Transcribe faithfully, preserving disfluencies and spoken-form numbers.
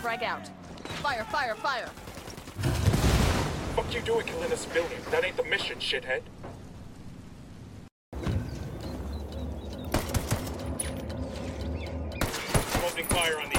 frag out. Fire, fire, fire! Fuck you doing killing a civilian? That ain't the mission, shithead. Closing fire on the